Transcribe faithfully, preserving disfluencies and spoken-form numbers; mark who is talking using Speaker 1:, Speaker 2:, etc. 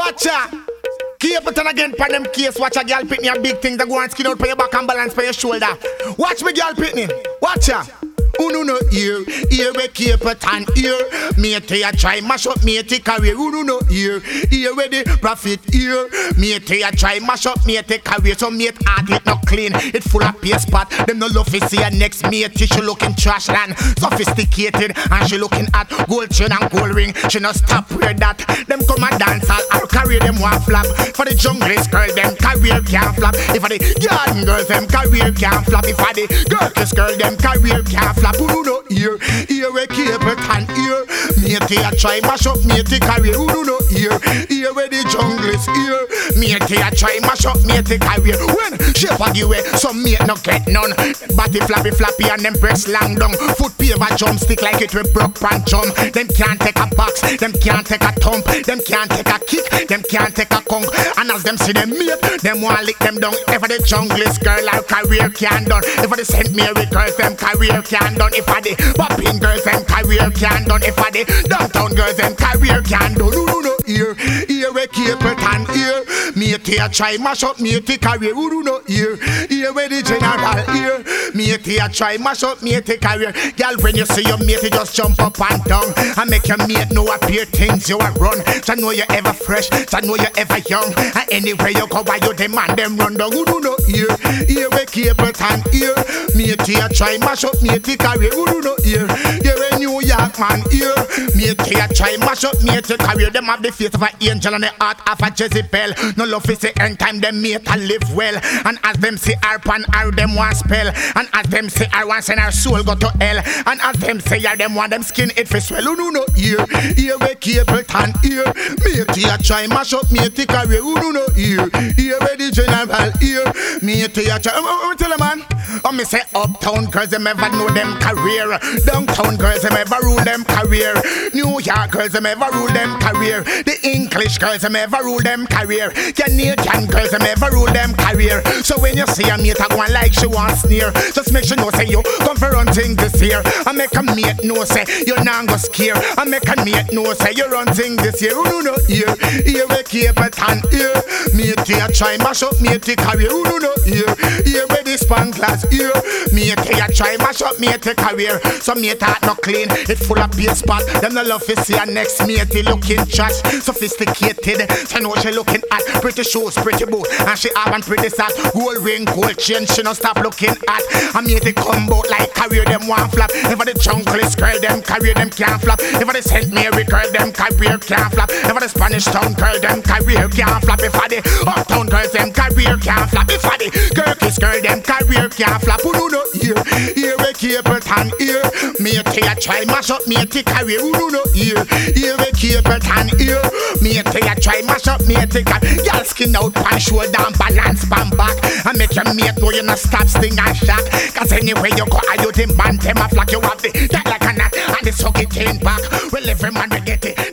Speaker 1: Watch ya. Keep it on again for them case. Watch a girl pitney a big thing that go and skin out for your back and balance for your shoulder. Watch me girl pitney. Watch ya. Who no no ear, ear we keep it and ear. Matey a try mash up matey career. Who no no ear, ear we the profit ear. Matey a try mash up matey career. So mate heart it not clean, it full of paste pot. Them no love to see her next matey. She looking trash land, sophisticated, and she looking at gold chain and gold ring. She no stop wear that. Them come and dance all, our career them one flap. For the junglist girl, them career can't flap. If for the garden girls, them career can't flap. If for the girls girl, them career can't flap. Who do no ear, ear we keep it and ear. Matey a try mash up matey career. Who do no ear, ear we the junglist ear. Matey a try mash up matey career. When shape of the way, some mate no get none. Body flappy flappy and them breast long down. Foot paver jump stick like it with broke pan jump. Them can't take a box, them can't take a thump. Them can't take a kick, them can't take a conk. And as them see them mate, them want lick them down. If the junglist girl our career can't done. If the Saint Mary girls them career can't done. If the popping girls them career can't done. If the downtown girls them career can't done. No no no ear, ear we keep it and ear. Matey a try mash up matey career. Who do no ear, ear we the general ear. Matey a try mash up matey career. Girl when you see your matey just jump up and down and make your mate know appear things you a run. So know you ever fresh, so know you ever young. And anywhere you go, why you demand them run down. Who do no ear, ear we keep it and ear. Matey a try mash up matey career. Who do no ear, ear we New York man ear. Matey a try mash up matey career. Them have the face of an angel and the heart of a Jezebel. No love is the end time them mate a live well. And as them see her pan her them want spell. And as them say her want send her soul go to hell. And as them say her them want them skin it for swell. Who do no ear, ear we keep it and ear. Matey a try mash up matey career. Who do no ear, ear we the general ear. Matey a try. I'm tell a man. Oh me say uptown girls them ever know them career. Downtown girls them ever rule them career. New York girls them ever rule them career. The English girls them ever rule them career. Canadian girls them ever rule them career. So when you see a mate a go on like she wants sneer, just make sure know say you come for run things this year. I make a mate know say you not go scare. I make a mate know say you run things this year. Who do no ear, ear we keep it and ear. Matey a try mash up matey career. Who do no ear, ear we the span glass ear. Matey a try mash up matey career. So mate heart no clean, it full of paste spot. Them no love to see her next matey looking trash, sophisticated. So know she looking at pretty shoes, pretty boot, and she have one pretty sad gold ring, gold chain. She no stop looking at. And matey come out like career them one flap. If the junglist girl them career them can't flap. If the Saint Mary girl them career can't flap. If the Spanish town girl them career can't flap. If the uptown girls them career can't flap. If the Kirkies girl them career can't flap. Who do no ear, ear we keep it and ear. Matey a try mash up matey career. Who do no ear, ear we keep it and ear. Matey a try mash up matey career. Y'all skin out pan shoulder and balance pan back. And make your mate know you no stop sting and shock. Cause anywhere you go are you them band them a flock. You have the that like a knot and the suck it in back. Well every man we get it.